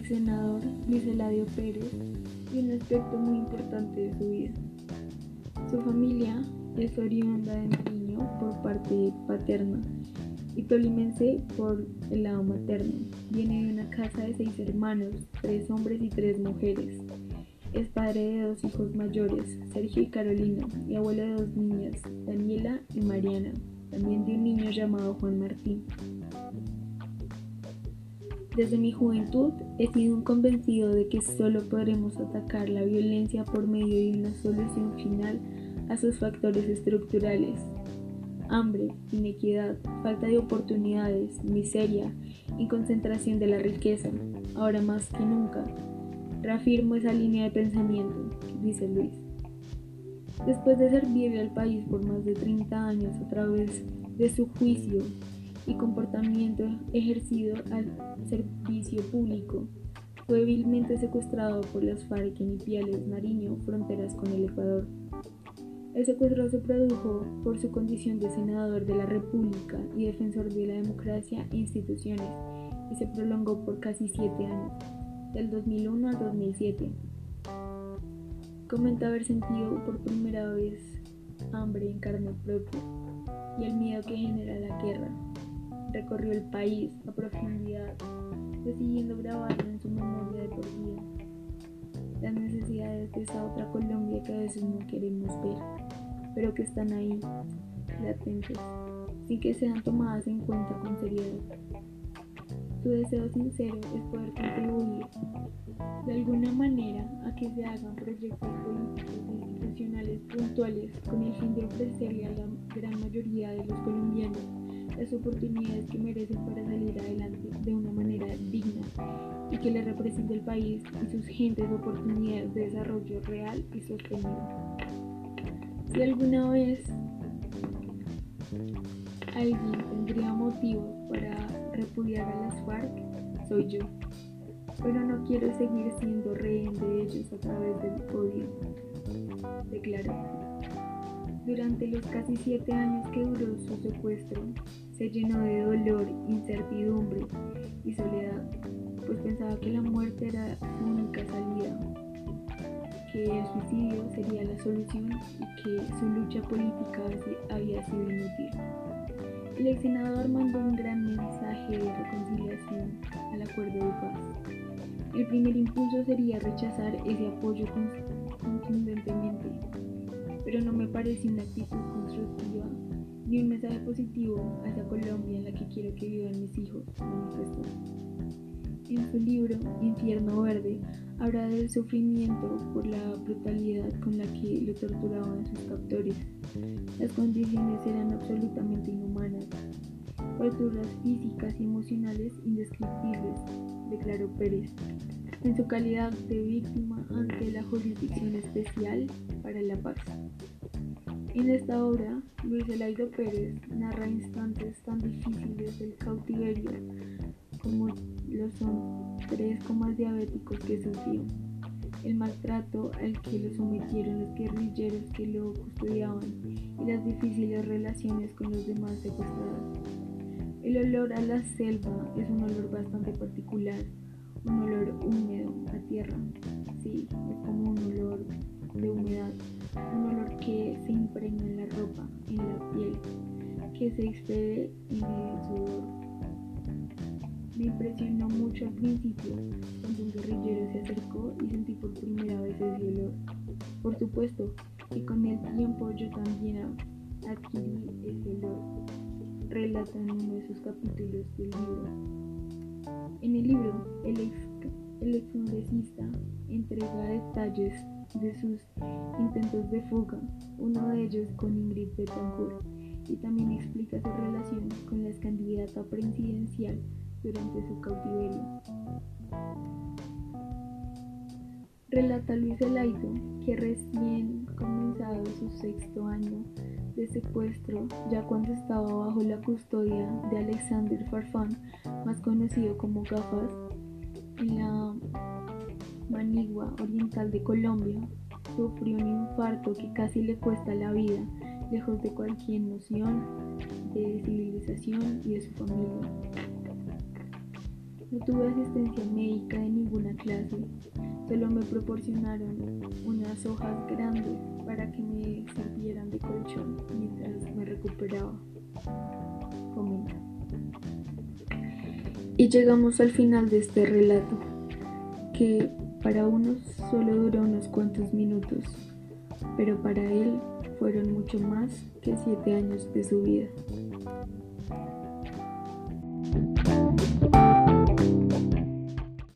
el senador Luis Eladio Pérez y un aspecto muy importante de su vida. Su familia es oriunda de Nariño por parte paterna y tolimense por el lado materno. Viene de una casa de 6 hermanos, 3 hombres y 3 mujeres. Es padre de 2 hijos mayores, Sergio y Carolina, y abuelo de 2 niñas, Daniela y Mariana, también de un niño llamado Juan Martín. Desde mi juventud he sido un convencido de que solo podremos atacar la violencia por medio de una solución final a sus factores estructurales: hambre, inequidad, falta de oportunidades, miseria y concentración de la riqueza. Ahora más que nunca, reafirmo esa línea de pensamiento, dice Luis. Después de servirle al país por más de 30 años a través de su juicio y comportamiento ejercido al servicio público, fue débilmente secuestrado por las FARC en Ipiales, Nariño, fronteras con el Ecuador. El secuestro se produjo por su condición de senador de la República y defensor de la democracia e instituciones, y se prolongó por casi 7 años, del 2001 al 2007. Comenta haber sentido por primera vez hambre en carne propia y el miedo que genera la guerra. Recorrió el país a profundidad, decidiendo grabarlo en su memoria de por vida. Las necesidades de esa otra Colombia que a veces no queremos ver, pero que están ahí, latentes, sin que sean tomadas en cuenta con seriedad. Su deseo sincero es poder contribuir de alguna manera a que se hagan proyectos políticos e institucionales puntuales con el fin de ofrecerle a la gran mayoría de los colombianos las oportunidades que merecen para salir adelante de una manera digna y que le represente al país y sus gentes oportunidades de desarrollo real y sostenible. Si alguna vez alguien tendría motivos para repudiar a las FARC, soy yo, pero no quiero seguir siendo rehén de ellos a través del odio, declaró. Durante los casi 7 años que duró su secuestro, se llenó de dolor, incertidumbre y soledad, pues pensaba que la muerte era su única salida, que el suicidio sería la solución y que su lucha política había sido inútil. El ex senador mandó un gran mensaje de reconciliación al acuerdo de paz. El primer impulso sería rechazar ese apoyo contundentemente, pero no me parece una actitud constructiva ni un mensaje positivo a esa Colombia en la que quiero que vivan mis hijos, manifestó. En su libro Infierno Verde habla del sufrimiento por la brutalidad con la que lo torturaban a sus captores. Las condiciones eran absolutamente inhumanas, torturas físicas y emocionales indescriptibles, declaró Pérez, en su calidad de víctima ante la Jurisdicción Especial para la Paz. En esta obra, Luis Eladio Pérez narra instantes tan difíciles del cautiverio como lo son 3 comas diabéticos que sufrió, el maltrato al que lo sometieron los guerrilleros que lo custodiaban y las difíciles relaciones con los demás secuestrados. El olor a la selva es un olor bastante particular, un olor húmedo a tierra, sí, es como un olor de humedad, un olor que se impregna en la ropa, en la piel, que se expede en el sudor. Me impresionó mucho al principio cuando un guerrillero se acercó y sentí por primera vez ese olor. Por supuesto que con el tiempo yo también adquirí ese olor, relata en uno de sus capítulos del libro. En el libro, el excongresista entrega detalles de sus intentos de fuga, uno de ellos con Ingrid Betancourt, y también explica su relación con la ex candidata presidencial durante su cautiverio. Relata Luis Eladio que recién comenzado su 6º año de secuestro, ya cuando estaba bajo la custodia de Alexander Farfán, más conocido como Gafas, en la Manigua Oriental de Colombia, sufrió un infarto que casi le cuesta la vida, lejos de cualquier noción de civilización y de su familia. No tuve asistencia médica de ninguna clase, solo me proporcionaron unas hojas grandes para que me sirvieran de colchón mientras me recuperaba, comenta. Y llegamos al final de este relato, que para unos solo duró unos cuantos minutos, pero para él fueron mucho más que 7 años de su vida.